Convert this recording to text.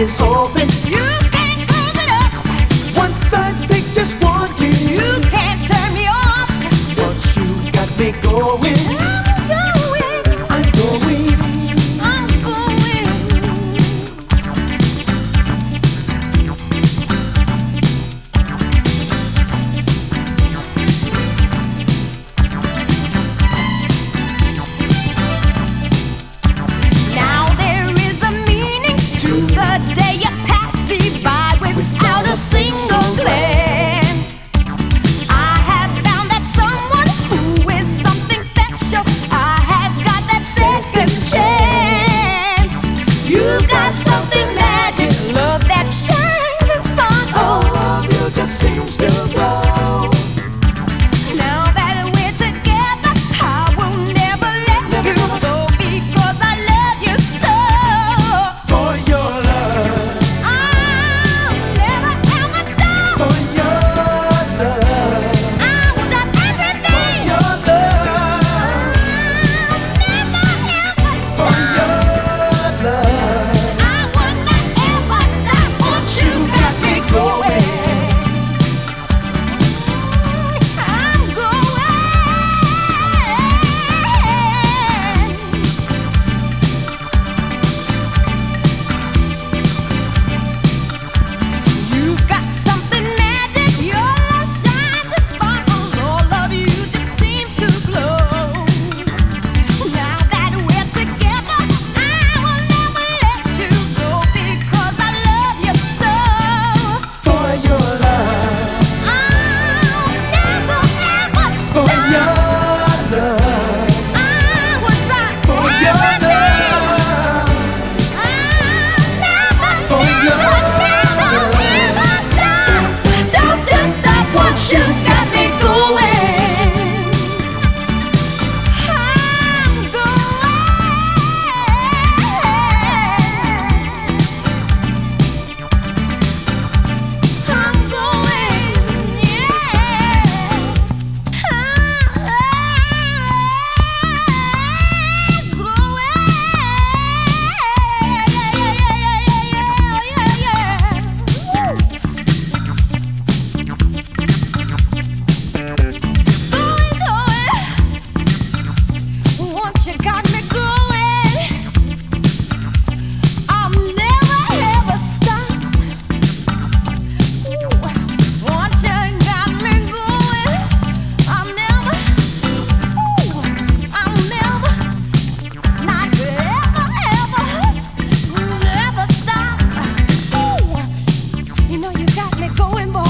is open. You can't close it up. Once I take just one kiss, You can't turn me off. but you've got me going. I'm going. I'm going. I'm going. Now there is a meaning to the day you passed me by without a single glance. I have found that someone who is something special. I have got that second chance. You've got something magic, love that shines and Our sparkles. love you just seems to grow. Now that we're together, I will never let you go because I love you so. For your love, I'll never ever stop. for your love, I will drop everything. your love, Never ever for stop. your love. I would not ever stop. Once you got me going, I'm going. You've got something magic. Your love shines and sparkles. All of you just seems to glow. Now that we're together, I will never let you go because I love you so. For your love, I'll never ever for stop. your love, I would drop for your everything. love, I'll for your never stop. Don't just stop once you got me going. I'm going, once you got me going, I'll never ever stop. Once you got me going, I'll never, not ever stop. You know you got me going, boy.